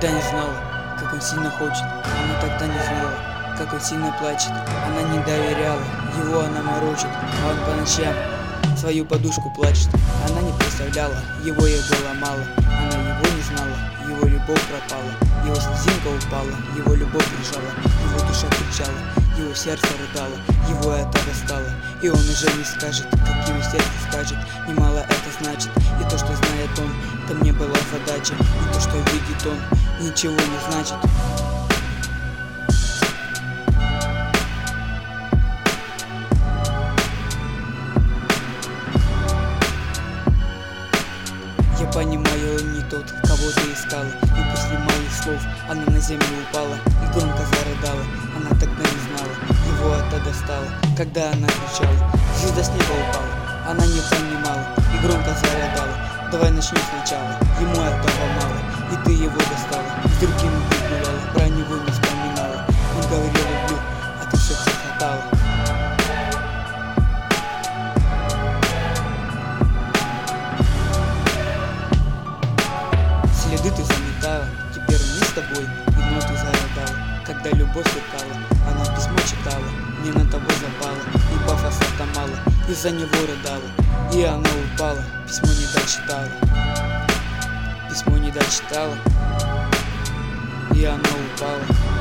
тогда не знала, как он сильно хочет. Она тогда не знала, как он сильно плачет. Она не доверяла, его она морочит, а он по ночам свою подушку плачет. Она не представляла, его ей было мало. Она его не знала, его любовь пропала. Его слезинка упала, его любовь лежала. Его душа кричала, его сердце рыдало. Его это достало, и он уже не скажет, как его сердце скажет. Немало это значит, и то, что знает он, это мне была задача. И то, что видит он, ничего не значит. Я понимаю, он не тот, кого ты искала. И после моих слов она на землю упала и громко зарыдала. Она тогда не знала, его это достало, когда она кричала. Звезда с неба упала, она не понимала и громко зарыдала. Давай начнем сначала, ему этого мало, и ты его достала. С другим ты гуляла, про него не вспоминала. Он говорил люблю, а ты все хохотала. Следы ты заметала, теперь он не с тобой, и вновь ты зарыдала. Когда любовь сверкала, она письмо читала, мне на того запала, и пафоса-то мало, из-за него рыдала. И она упала, письмо не дочитала. Письмо не дочитала, и она упала.